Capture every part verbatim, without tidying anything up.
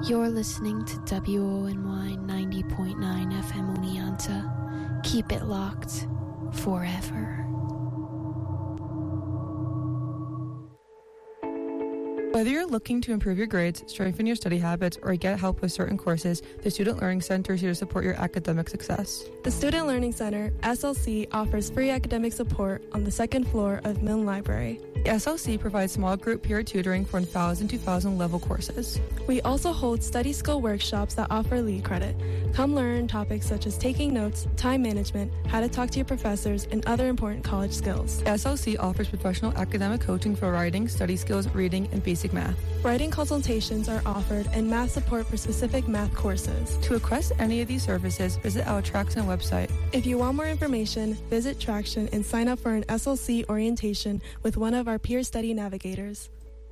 You're listening to W O N Y ninety point nine F M Oneonta. Keep it locked forever. Whether you're looking to improve your grades, strengthen your study habits, or get help with certain courses, the Student Learning Center is here to support your academic success. The Student Learning Center, S L C, offers free academic support on the second floor of Milne Library. The S L C provides small group peer tutoring for one thousand to two thousand level courses. We also hold study skill workshops that offer lead credit. Come learn topics such as taking notes, time management, how to talk to your professors, and other important college skills. The S L C offers professional academic coaching for writing, study skills, reading, and basic math. Writing consultations are offered and math support for specific math courses. To request any of these services, visit our Traction website. If you want more information, visit Traction and sign up for an S L C orientation with one of our peer study navigators.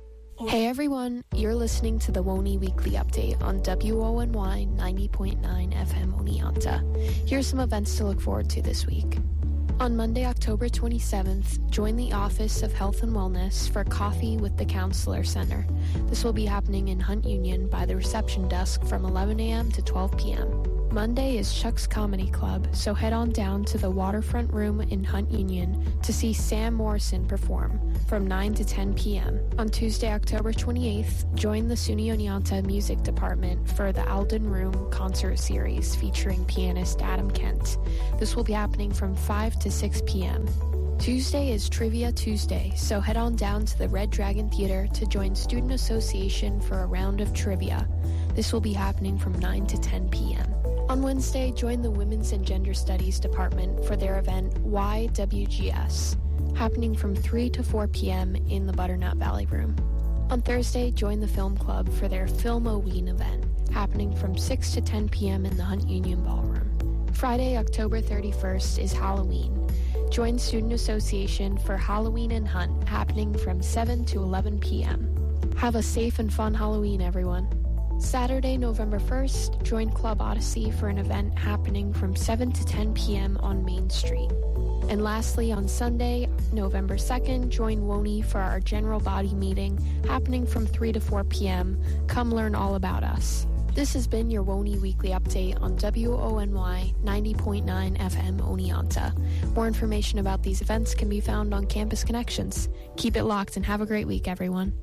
Hey everyone, you're listening to the WONY Weekly Update on W O N Y ninety point nine F M Oneonta. Here's some events to look forward to this week. On Monday, October twenty-seventh, join the Office of Health and Wellness for Coffee with the Counselor Center. This will be happening in Hunt Union by the reception desk from eleven a.m. to twelve p.m. Monday is Chuck's Comedy Club, so head on down to the Waterfront Room in Hunt Union to see Sam Morrison perform from nine to ten p.m. On Tuesday, October twenty-eighth, join the SUNY Oneonta Music Department for the Alden Room Concert Series featuring pianist Adam Kent. This will be happening from five to six p.m. Tuesday is Trivia Tuesday, so head on down to the Red Dragon Theater to join Student Association for a round of trivia. This will be happening from nine to ten p.m. On Wednesday, join the Women's and Gender Studies Department for their event Y W G S, happening from three to four p.m. in the Butternut Valley Room. On Thursday, join the Film Club for their Film-O-Ween event, happening from six to ten p.m. in the Hunt Union Ballroom. Friday, October thirty-first is Halloween. Join Student Association for Halloween and Hunt, happening from seven to eleven p.m. Have a safe and fun Halloween, everyone. Saturday, November first, join Club Odyssey for an event happening from seven to ten p.m. on Main Street. And lastly, on Sunday, November second, join WONY for our general body meeting happening from three to four p.m. Come learn all about us. This has been your WONY Weekly Update on W O N Y ninety point nine F M Oneonta. More information about these events can be found on Campus Connections. Keep it locked and have a great week, everyone.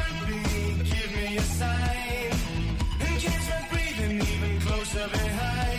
Sign and catch my breathing even closer behind.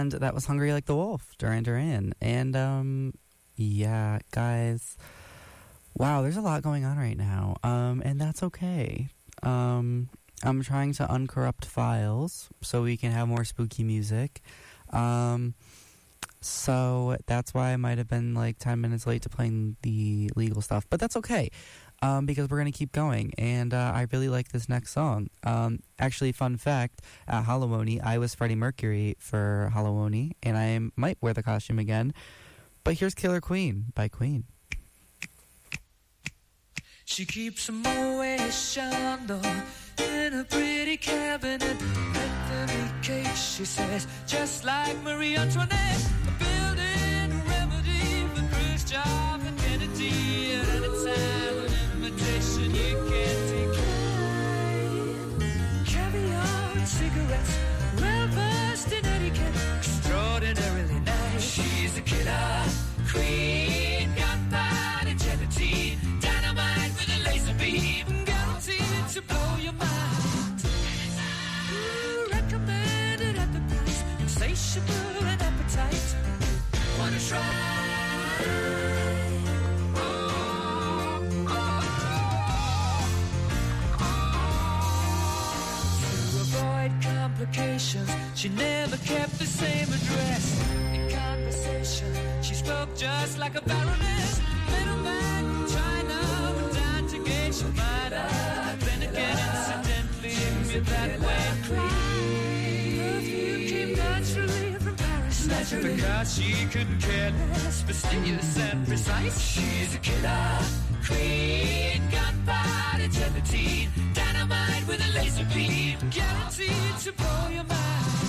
And that was Hungry Like the Wolf, Duran Duran. And, um, yeah, guys, wow, there's a lot going on right now. Um, and that's okay. Um, I'm trying to uncorrupt files so we can have more spooky music. Um, so that's why I might have been like ten minutes late to playing the legal stuff. But that's okay. Um, because we're going to keep going, and uh, I really like this next song. Um, actually, fun fact, at Halloween, I was Freddie Mercury for Halloween, and I might wear the costume again. But here's Killer Queen by Queen. She keeps a Moet Chandon in a pretty cabinet. Anthony case, she says, just like Marie Antoinette. A building a remedy for Khrushchev and Kennedy at any time. You can't decline. Caviar and cigarettes, well versed in etiquette, extraordinarily nice. She's a killer queen, gunpowder gelatine, dynamite with a laser beam, guaranteed to blow your mind. Ooh, recommended at the price, insatiable and appetite. Wanna try? She never kept the same address. In conversation, she spoke just like a baroness. Middleman from China went down to gauge your mind. Then again, incidentally, me that way. Perfume came naturally from Paris. Naturally. Because she couldn't care less, fastidious and precise. She's a killer queen, gunpowder gelatine, dynamite with a laser beam, guaranteed to blow your mind.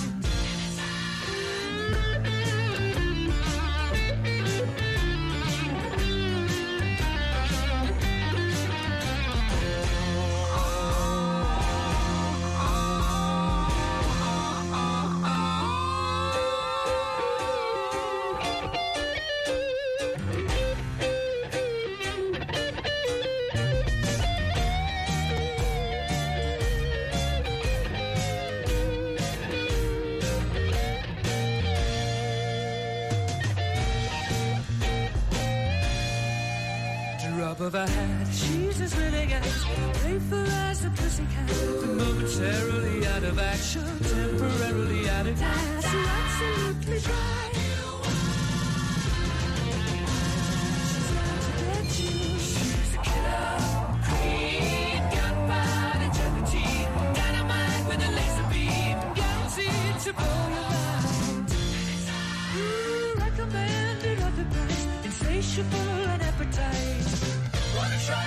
Of a hat, she's as willing as playful as a pussycat. Momentarily out of action, temporarily out of gas. You're absolutely dry. She's out to get you. She's a killer queen, gunpowder gelatine, dynamite with a laser beam, guaranteed to blow your mind. Ooh, recommended at the price, insatiable and appetite. Wanna try?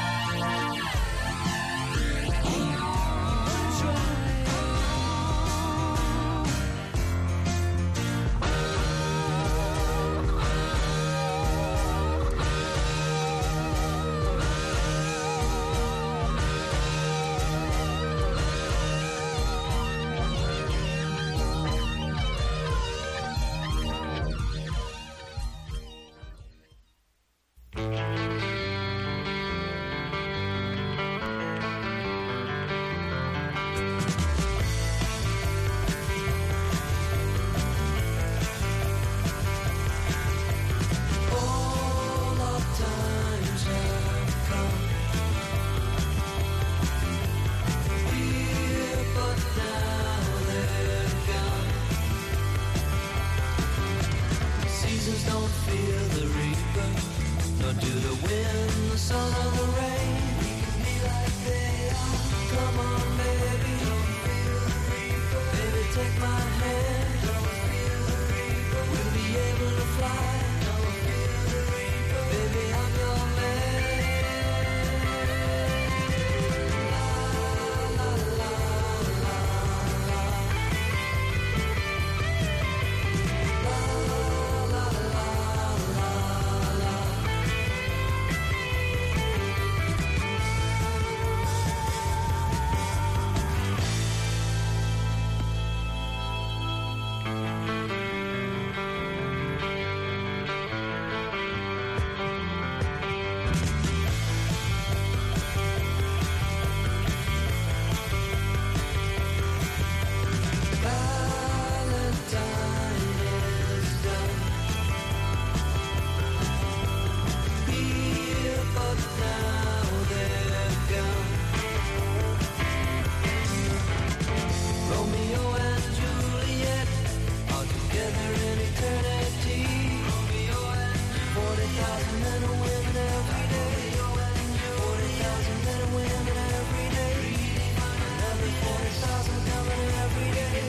thousand men and women every day. Forty thousand men and women every day. Another forty thousand coming every day.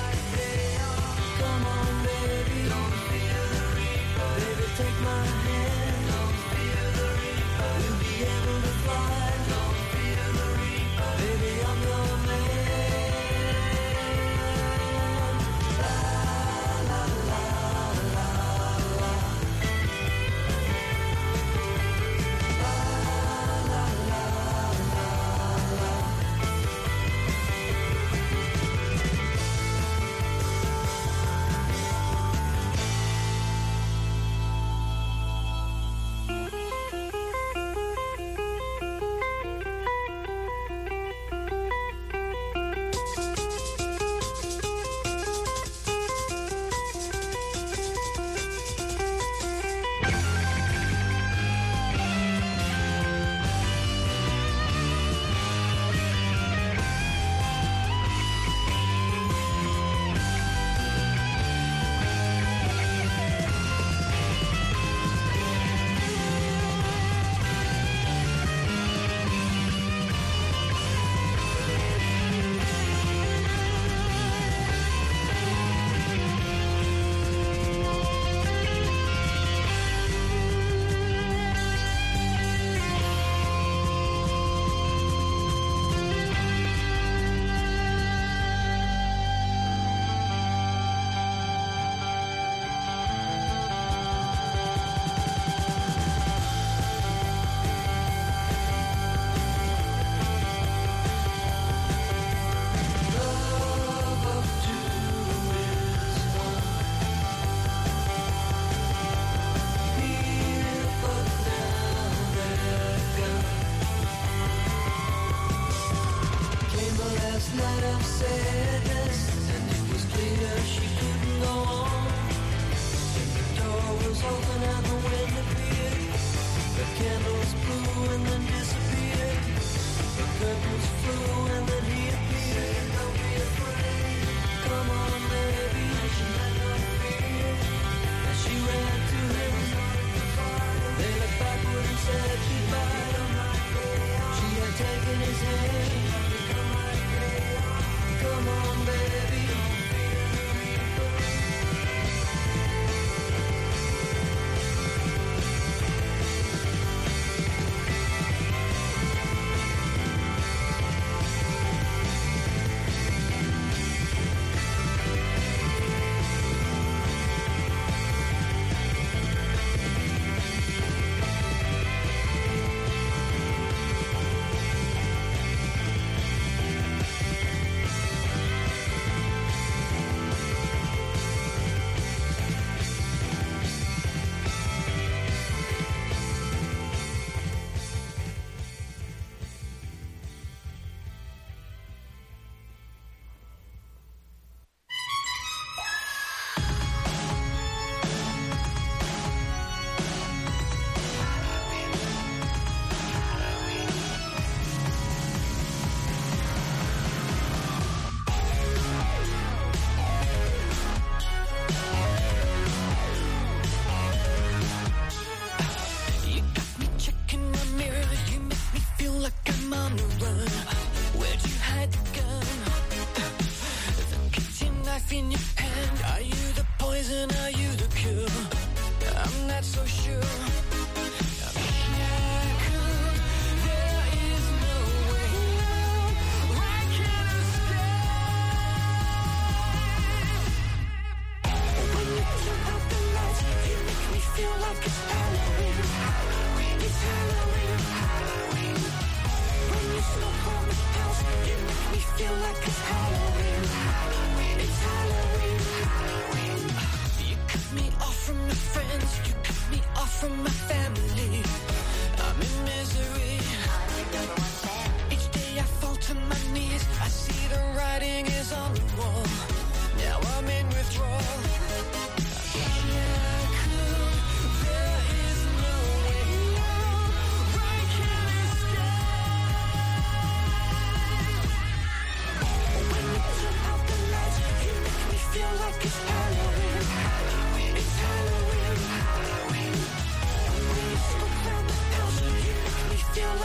Come on, baby, don't fear the reaper. Baby, take my hand. Don't fear the reaper. You'll be able to fly. Don't fear the reaper. Baby, I'm your man.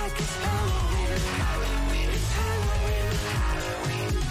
like it's Halloween. Halloween, it's Halloween, Halloween.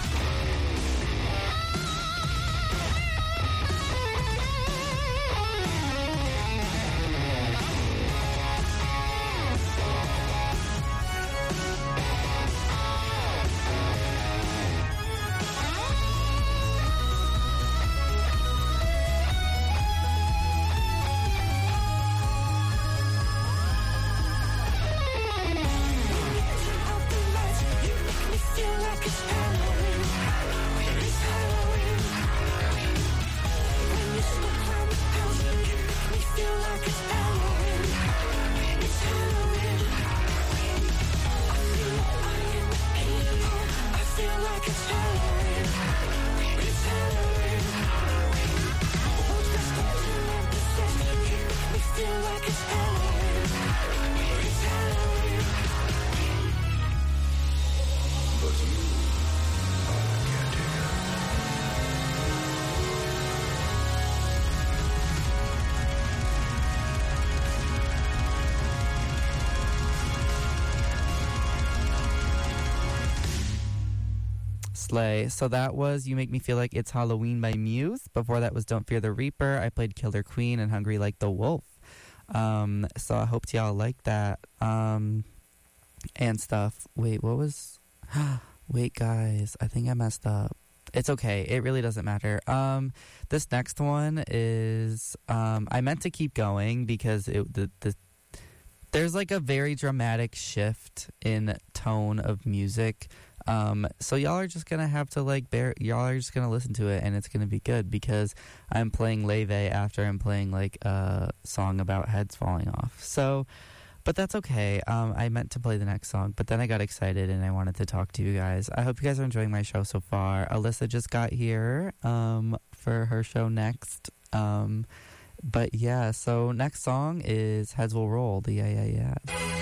Slay. So that was You Make Me Feel Like It's Halloween by Muse. Before that was Don't Fear the Reaper. I played Killer Queen and Hungry Like the Wolf. Um, so I hope y'all like that. Um, and stuff. Wait, what was... Wait, guys. I think I messed up. It's okay. It really doesn't matter. Um, this next one is... Um, I meant to keep going because it the, the there's like a very dramatic shift in tone of music. Um, so y'all are just gonna have to like bear, y'all are just gonna listen to it and it's gonna be good because I'm playing Leve after I'm playing like a song about heads falling off. So, but that's okay. Um, I meant to play the next song, but then I got excited and I wanted to talk to you guys. I hope you guys are enjoying my show so far. Alyssa just got here, um, for her show next. Um, but yeah, so next song is Heads Will Roll, the Yeah, Yeah, Yeah.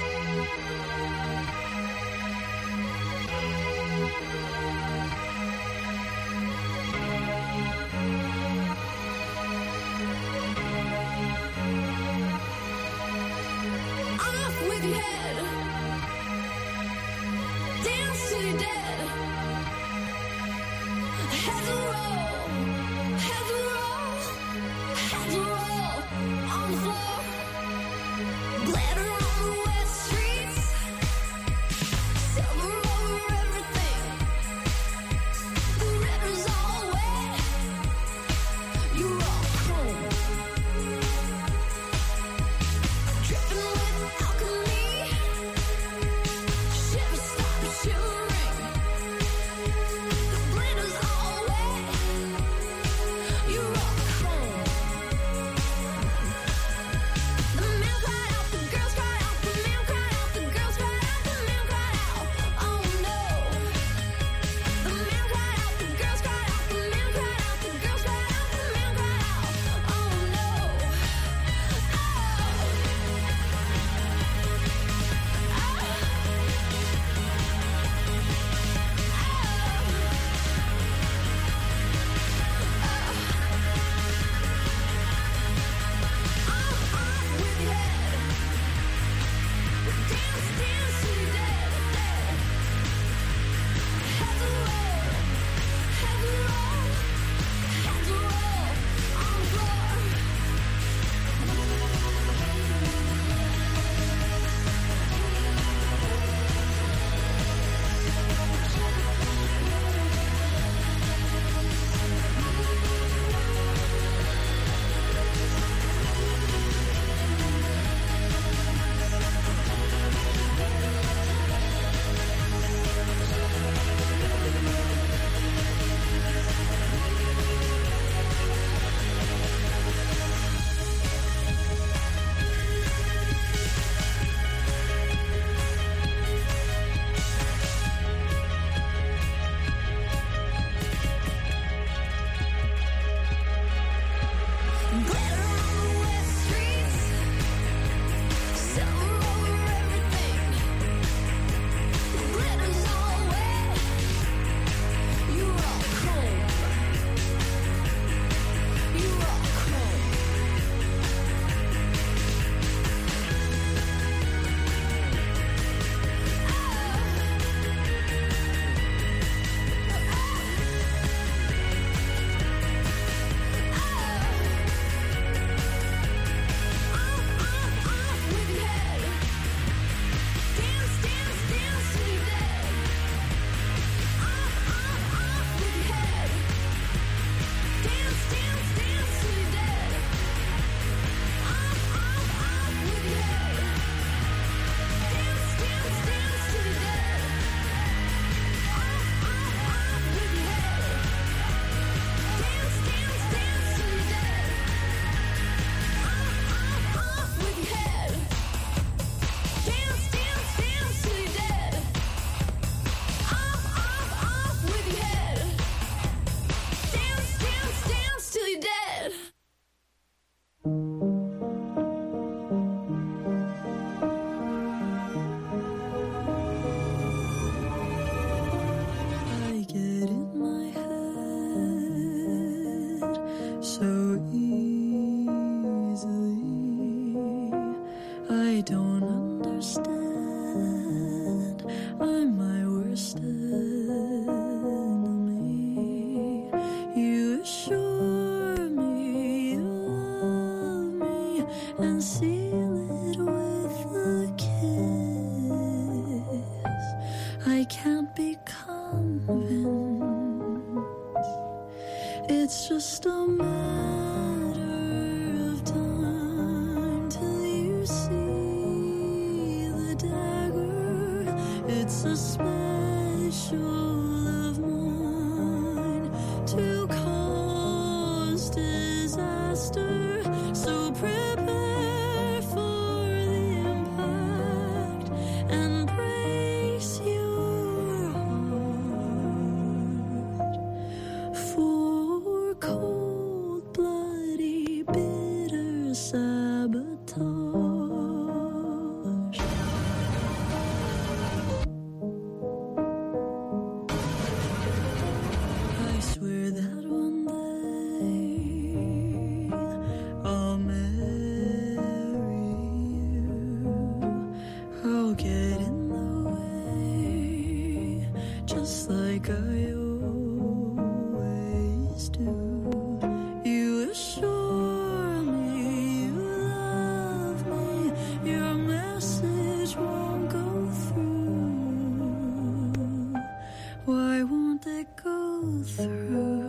Dripping with alchemy. don't understand. I'm my worst enemy. You assure me you love me and seal it with a kiss. I can't be convinced. It's just a matter of time till you see the dagger. It's a special of mine to cause disaster. So prepare for the impact and brace your heart for cold, bloody, bitter sabotage. I swear that one day I'll marry you. I'll get in the way just like I always do. You assure me you love me. Your message won't go through. Why won't it go through?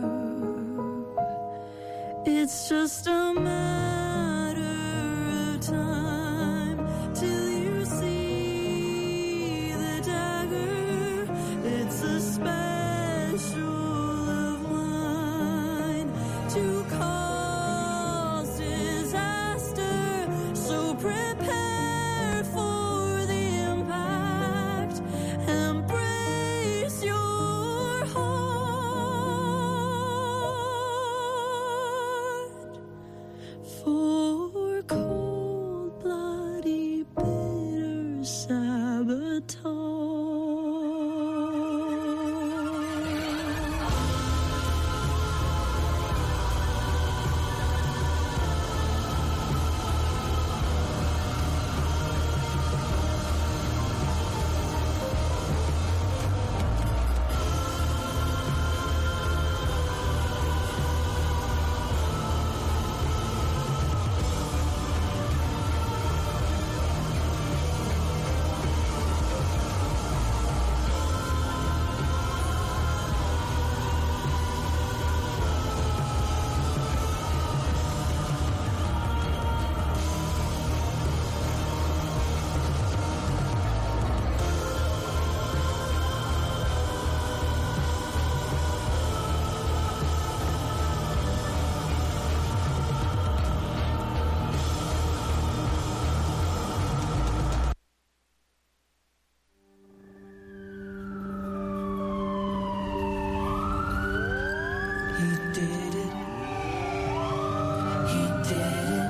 It's just a matter of time till you see the dagger. It's a special of mine to cause disaster. So prepare for the impact and brace your heart for cold, bloody, bitter sabotage. He did it. He did it.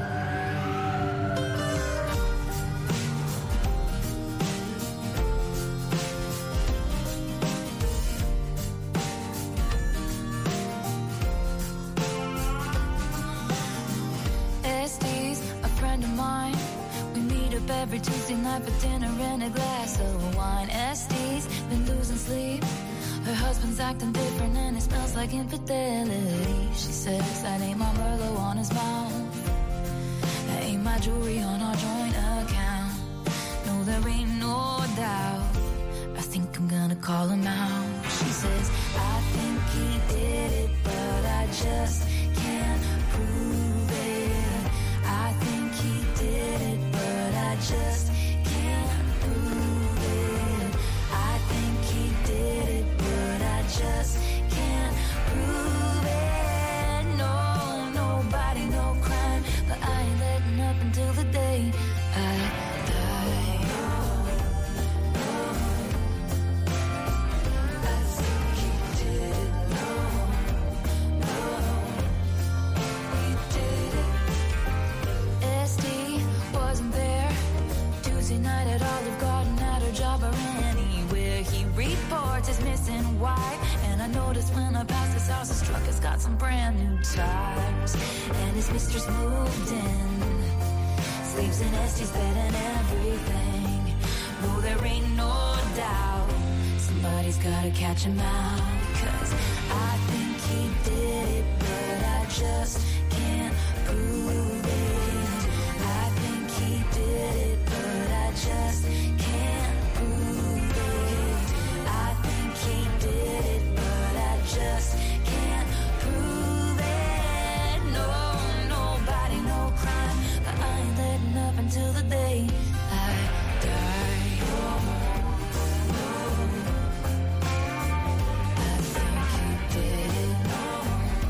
Estes, a friend of mine. We meet up every Tuesday night for dinner and a glass of wine. Estes been losing sleep. Her husband's acting different and it smells like infidelity. She says that ain't my Merlot on his mouth. That ain't my jewelry on our joint account. No, there ain't no doubt. I think I'm gonna call him out. She says, I think he did it, but I just can't prove it. I think he did it, but I just can't prove it. I think he did it, but I just can't prove it. No, nobody, no crime, but I ain't letting up until the day I die. I think he did it. No, no, he did it. S D wasn't there Tuesday night at Olive Garden, at her job or anywhere. He reports his missing wife, and I noticed when I passed his house, his truck has got some brand new tires, and his mistress moved in. sleeps in Estee's bed and everything. No, there ain't no doubt. Somebody's gotta catch him out. Cause I think he did it, but I just can't prove it. I think he did it, but I just can't prove it. I think he did it, but I just can't prove it. No, nobody, no crime, but I ain't letting up until the day I die. No, no, I think he did it. No,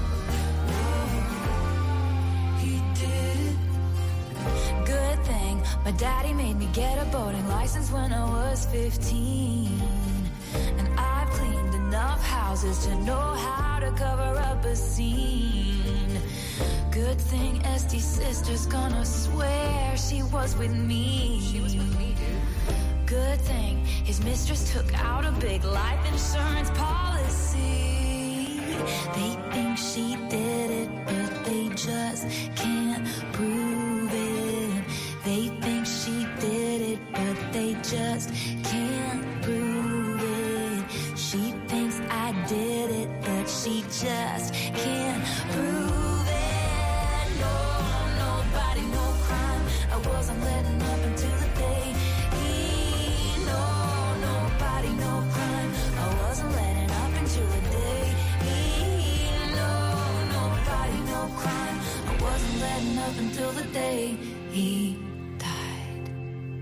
no, he did it. Good thing my daddy made me get a boating license when I was fifteen. And I've cleaned enough houses to know how to cover up a scene. Good thing Estee's sister's gonna swear she was with me. She was with me, dude. Good thing his mistress took out a big life insurance policy. They think she did it, but they just can't prove it. They think she did it, but they just can't prove it. She thinks I did it, but she just can't prove it. No, nobody, no crime. I wasn't letting up until the day. He, no, nobody, no crime. I wasn't letting up until the day. He, no, nobody, no crime. I wasn't letting up until the day he died.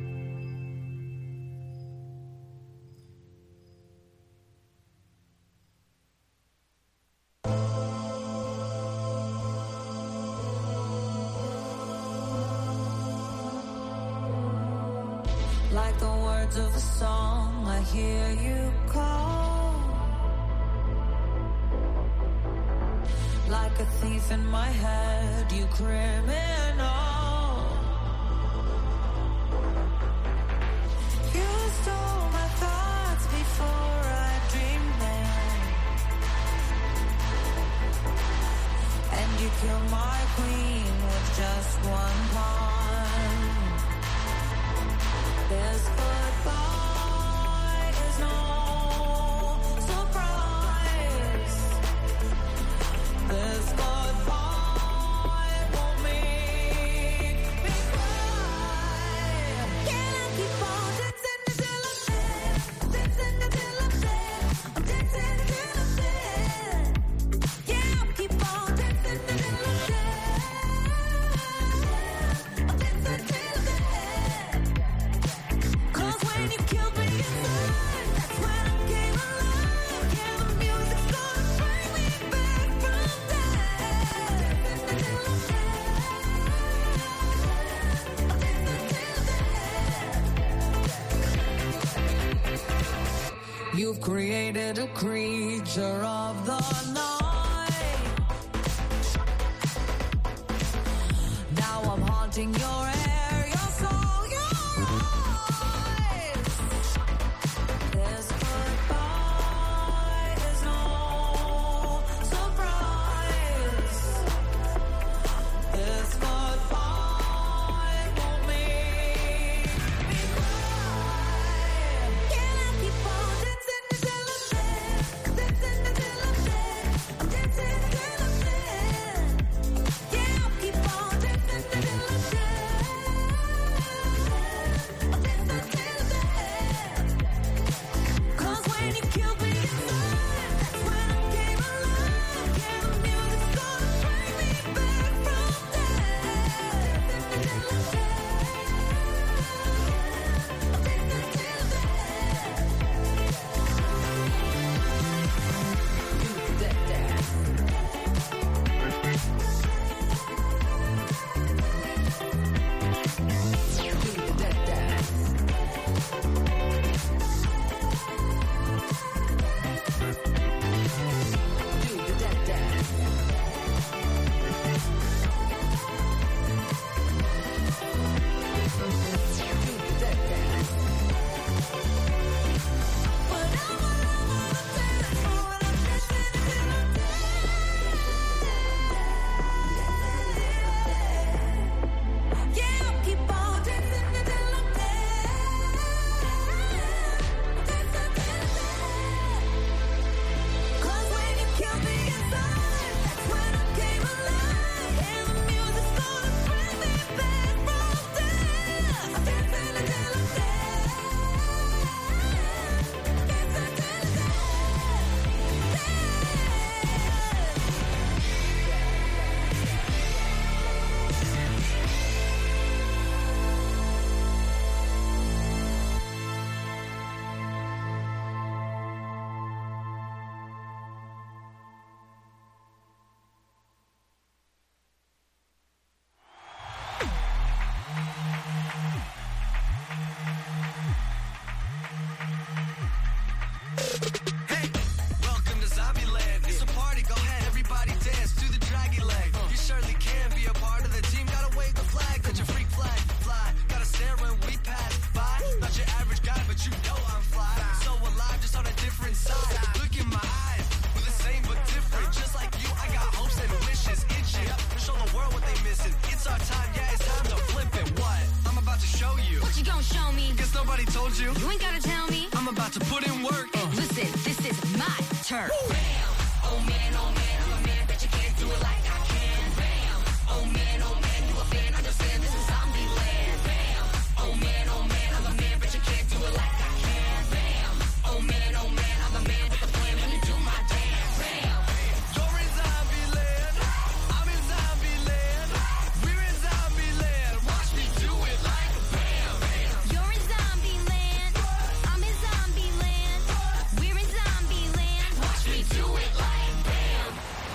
Like the words of a song, I hear you call. Like a thief in my head, you criminal. You stole my thoughts before I dreamed them. And you killed my queen with just one pawn. This goodbye is no surprise. This goodbye won't make me cry. Can I keep on dancing until I'm dead? Dancing until I'm dead. I'm dancing until I'm dead. Yeah, I'll keep on dancing until I'm dead. I'm dancing until I'm dead. Cause when you killed me inside, that's when I came alive. Yeah, the music's gonna bring me back from death. Until I'm dead. Until I'm dead. You've created a creature of the night. Now I'm haunting your air, your soul, your eyes. This goodbye is no surprise. This goodbye won't make me cry. Can I keep on dancing until I'm dead? Dancing until I'm dead. I'm dancing until I'm dead. Yeah, I'll keep on dancing until I'm dead. show you. What you gonna show me? Guess nobody told you. You ain't gotta tell me. I'm about to put in work. Uh. Listen, this is my turn. Woo. Bam! Oh man, oh man, I'm a man, bet you can't do it like I can. Bam! Oh man, oh man, you a fan, understand this is zombie land. Bam! Oh man, oh man, I'm a man, but you can't do it like I can. Bam! Oh man, oh man, I'm a man with a plan when you do my dance. Bam! You're in zombie land, I'm in zombie land. We're in zombie land, watch me do it like bam, bam. You're in zombie land, I'm in zombie land. We're in zombie land, watch me do it like bam.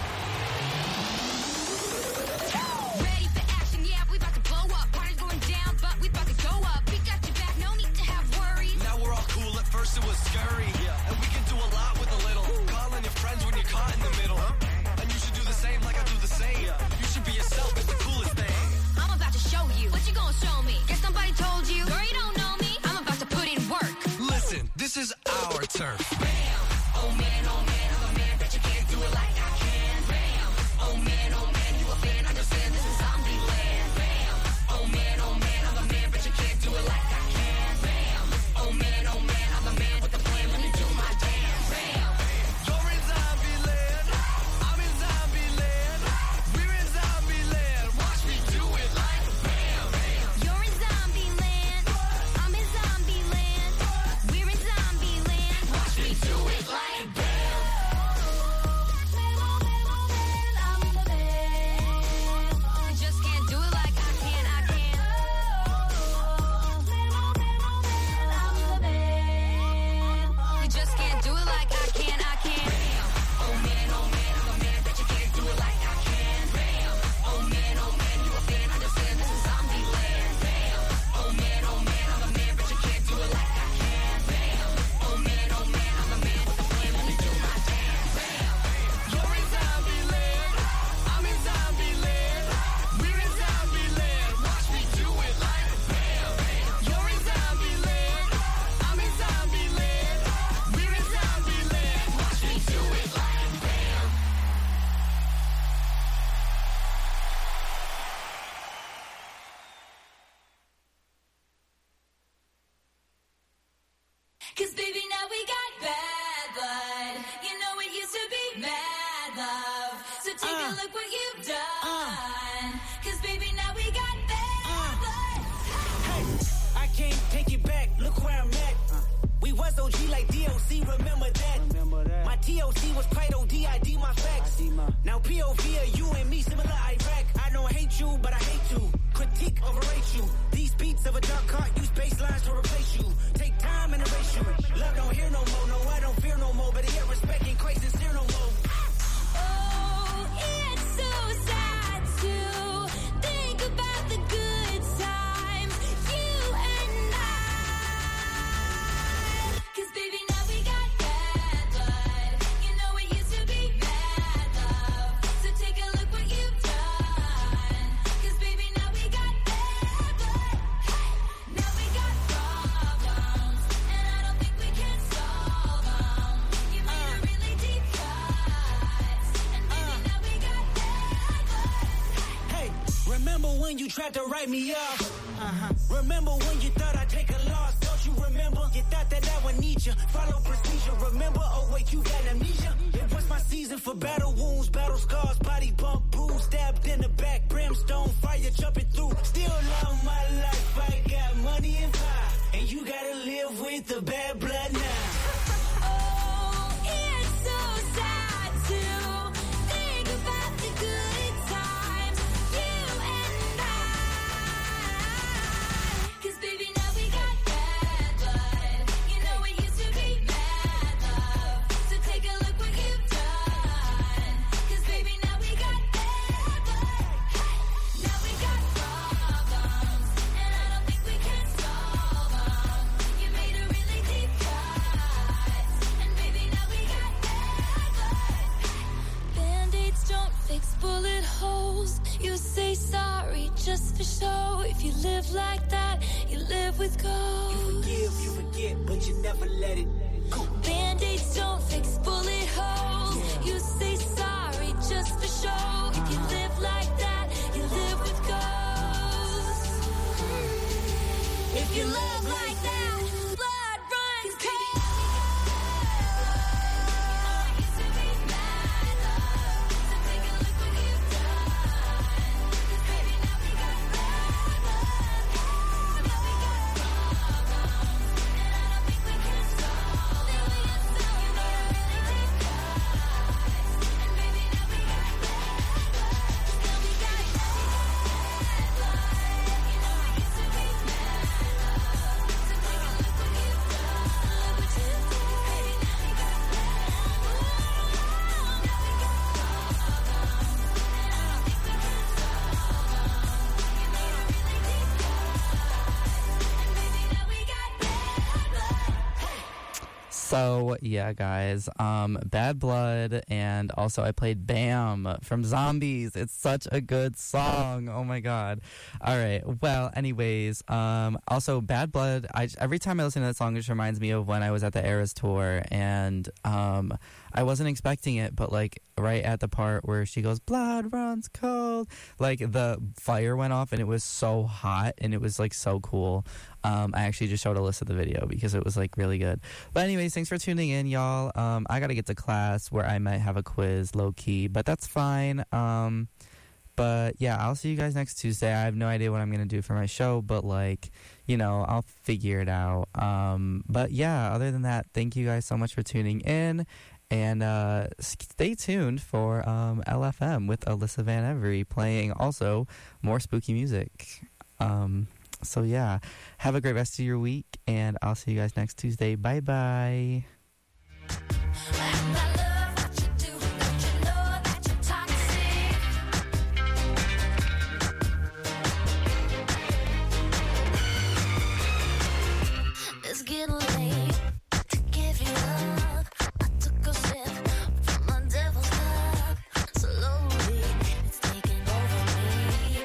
Ready for action, yeah, we about to blow up. Party's going down, but we about to go up. We got your back, no need to have worries. Now we're all cool, at first it was scary. Yeah. And we can do a lot with a little. Calling your friends when you're caught in the middle. Huh? And you should do the same like I do the same. Yeah. You should be yourself, it's the coolest thing. I'm about to show you. What you gonna show me? Guess somebody told you. Girl, you don't know me. I'm about to put in work. Listen, this is our turf. Bam! Oh man, oh man, I'm a man, bet you can't do it like I can. Bam! Oh man, oh man, you a fan, understand this is zombie land. Bam! Oh man, oh man, I'm a man, but you can't do it like I can. Bam! Oh man, oh man, I'm a man with a plan when you do my dance. Bam! You're in zombie land, I'm in zombie land. We're in zombie land, watch me do it like bam, bam. You're in zombie land, I'm in zombie land. We're in zombie land, Watch me do it like bam. You just can't do it like I can, I can. You just can't do it like I can, I can. Oh man, oh man, I'm a man, bet you can't do it like I can. Bam. Oh man, oh man, you a fan, understand this is zombie land. Bam. Oh man, oh man, I'm a man, but you can't do it like I can. Bam. Oh man, oh man, I'm a man with a plan when you do my dance. Bam. You're in zombie land, I'm in zombie land. We're in zombie land, watch me do it like bam, bam. You're in zombie land, I'm in zombie land. We're in zombie land, watch me do it like bam. Cause baby, now we got bad blood. You know it used to be mad love. So take a look what you've done. Cause baby, now we got bad blood. Hey, I can't take it back. Look where I'm at. We was O G like D O C. Remember that? Remember that. My T O C was quite O D. I D my facts. I D my- Now P O V are you and me, similar Iraq. I don't hate you, but I hate you. Critique, overrate you. These beats of a dark heart use bass lines to replace you. Take time and erase you. Love don't hear no more. No, I don't fear no more. But here respect ain't quite sincere no more. Oh, it's so sad to think about the good times you and I. Cause baby, now we got bad blood. You know it used to be bad love. So take a look what you've done. Cause baby, now we got bad blood. Hey, now we got problems, and I don't think we can solve them. You made a really deep cut, and baby, now we got bad blood. Hey, remember when you tried to write me off? Uh-huh. Remember when you thought I'd take a loss? Don't you remember? You thought that I would need you. Follow procedure. Remember? Oh wait, you got amnesia. It was my season for battle wounds, battle scars, body bump, bruise, stabbed in the back, brimstone, fire jumping through. Still love my life. I got money and power, and you gotta live with the bad blood now. Oh, it's so sad to think about the good times you and I. Cause baby, now we got bad blood. You know it used to be bad love. So take a look what you've done. Cause baby, now we got bad blood. Hey, now we got problems, and I don't think we can solve them. You made a really deep cut, and baby, now we got bad blood. Band-aids don't fix bullet holes. You say sorry just for show. If you live like that, you live with You ghosts. forgive, you forget, but you never let it go. Band-aids don't fix bullet holes. You say sorry just for show. If you live like that, you live with ghosts. you love like that, blood runs cold. So, yeah, guys, um, Bad Blood, and also I played Bam from Zombies. It's such a good song. Oh, my God. All right. Well, anyways, um, also Bad Blood, I, every time I listen to that song, it just reminds me of when I was at the Eras Tour, and um, I wasn't expecting it, but, like, right at the part where she goes, blood runs cold, like, the fire went off, and it was so hot, and it was, like, so cool. Um, I actually just showed Alyssa the video because it was, like, really good. But anyways, thanks for tuning in, y'all. Um, I gotta get to class where I might have a quiz, low-key, but that's fine. Um, but, yeah, I'll see you guys next Tuesday. I have no idea what I'm gonna do for my show, but, like, you know, I'll figure it out. Um, but, yeah, other than that, thank you guys so much for tuning in. And uh, stay tuned for um, L F M with Alyssa Van Every playing also more spooky music. Um... So, yeah, have a great rest of your week, and I'll see you guys next Tuesday. Bye-bye. It's getting late to give you up. I took a sip from my devil's cup. Slowly, it's taking over me.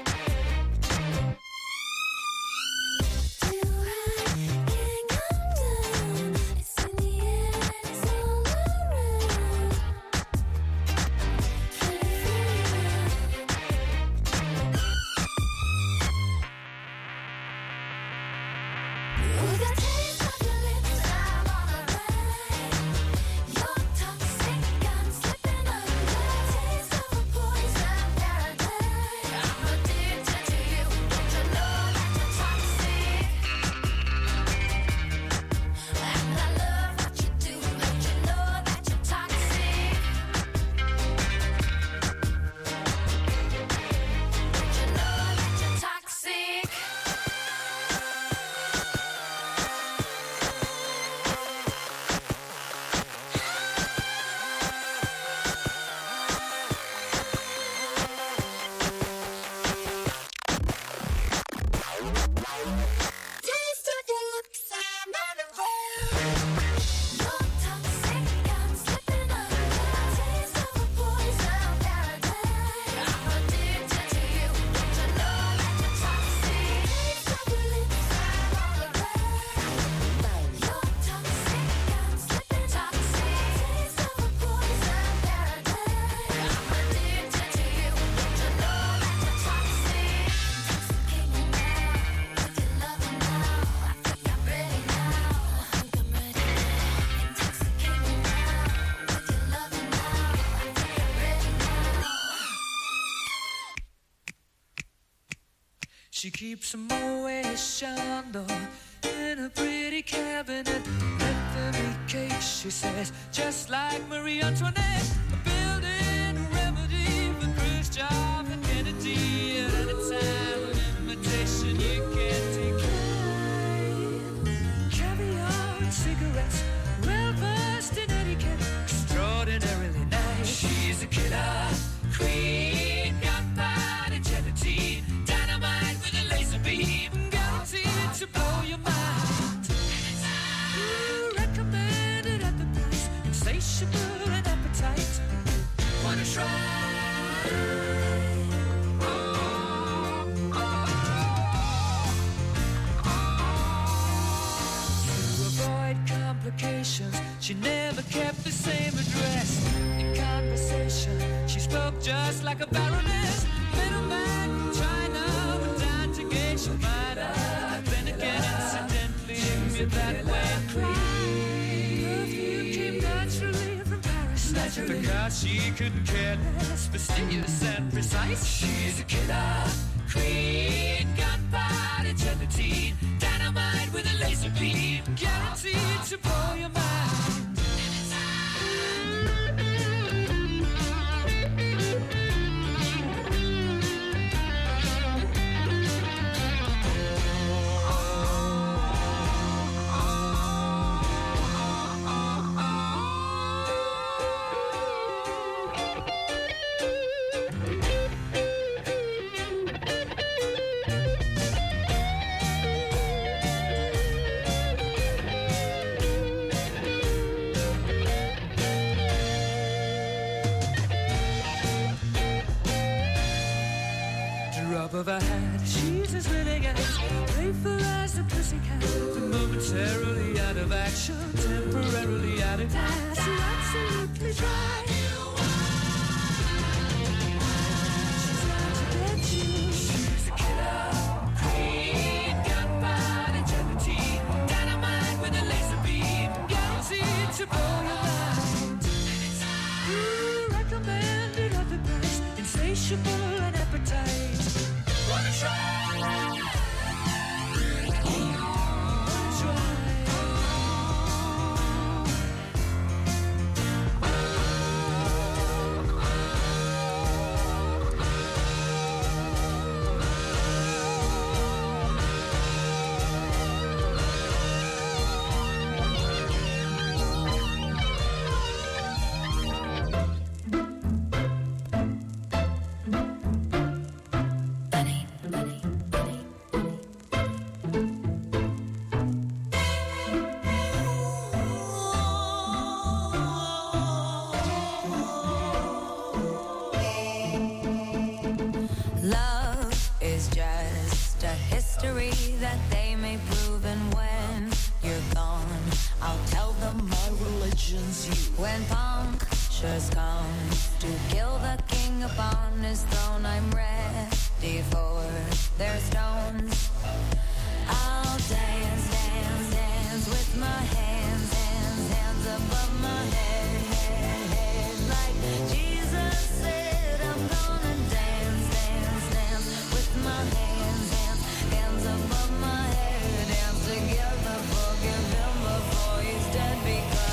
It's in the air, it's all around. She keeps a Moet Chandon in a pretty cabinet. Anthony cake, she says, just like Marie Antoinette. A building a remedy for Khrushchev and Kennedy. At any time of invitation you can't decline. Caviar and cigarettes, well versed in etiquette, extraordinarily nice. She's a killer queen, gunpowder gelatine, dynamite with a laser beam, guaranteed to blow your mind. Ooh, recommended at the price, insatiable and appetite. Wanna try? She never kept the same address. In conversation, she spoke just like a baroness. Middleman from China went down to gauge your mind. Then again, it's me that way. Perfume came naturally from Paris. Naturally. Because she couldn't care less, fastidious and precise. She's a killer queen, gunpowder gelatine, dynamite with a laser beam, guaranteed to blow your mind. Of a hat, she's as willing as playful as a pussycat, momentarily out of action, temporarily out of gas. You're absolutely dry. She's out to get you. She's a killer queen, gunpowder gelatine, dynamite with a laser beam, guaranteed to blow your mind. Ooh, recommended at the price, insatiable and appetite. Wanna try? When punctures come to kill the king upon his throne, I'm ready for their stones. I'll dance, dance, dance with my hands, hands, hands above my head, head, head. Like Jesus said, I'm gonna dance, dance, dance with my hands, hands, hands above my head. Dance together, forgive him before he's dead, because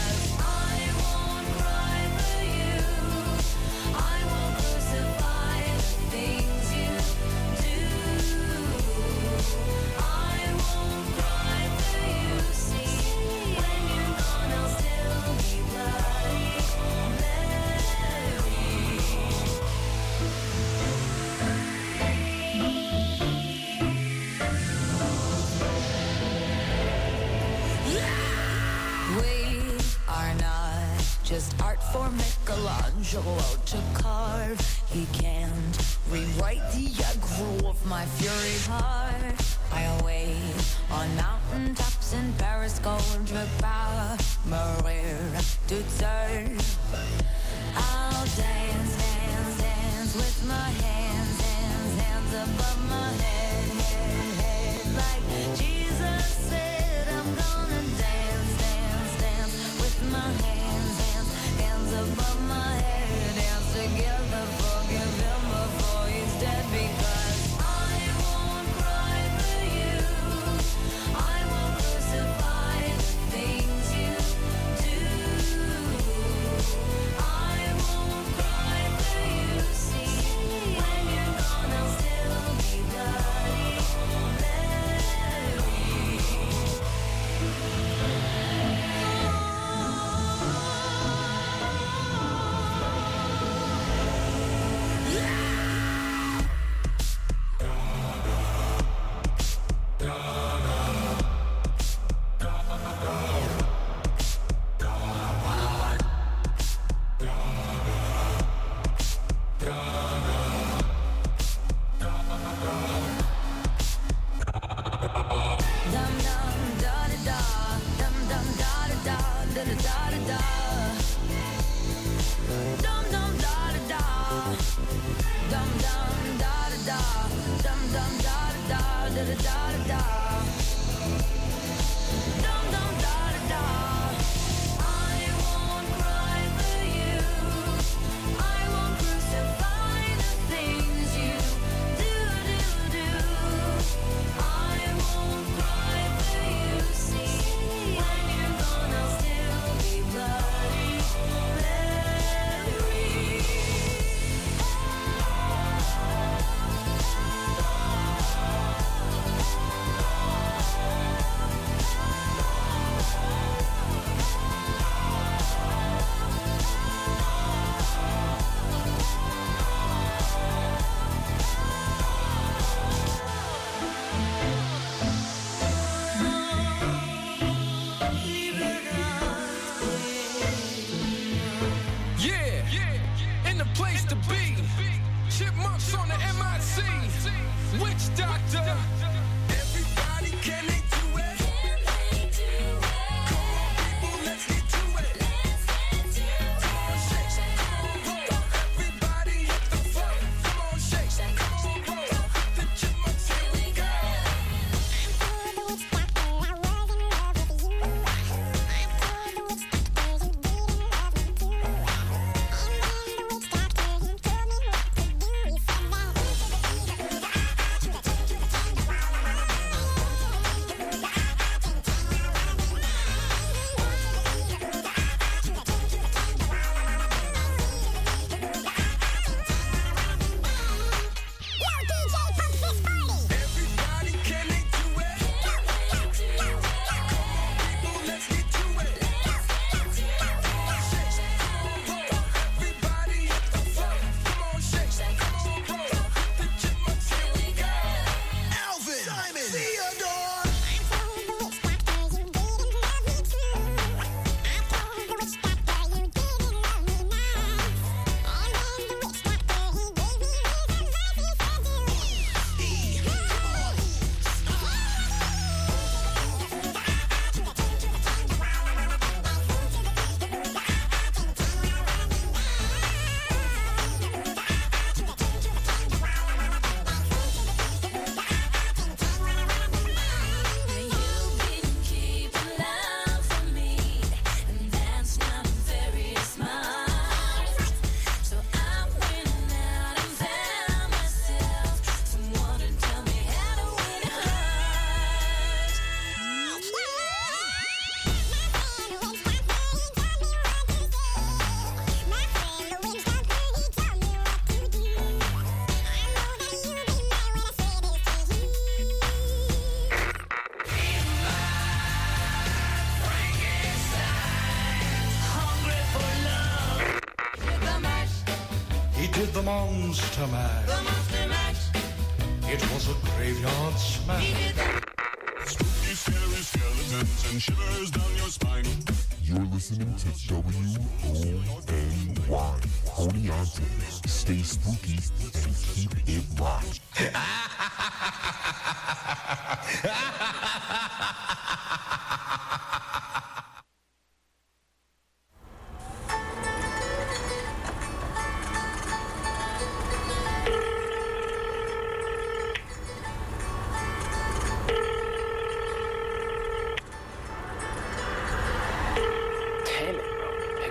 just art for Michelangelo to carve. He can't rewrite the aggro of my fury heart. I await on mountain tops in Paris, contre par Maria to turn. I'll dance, dance, dance with my hands, hands, hands above my head, head, head. Like Jesus said, I'm gonna dance, dance, dance with my hands, hands above my head. Dance together, forgive him before he's dead, because I won't cry for you. I won't crucify the things you do. I Monster Mash. The Monster Mash. It was a graveyard smash. Spooky, scary skeletons and shivers down your spine. You're listening to W O N Y. Oneonta. Stay spooky and keep it locked.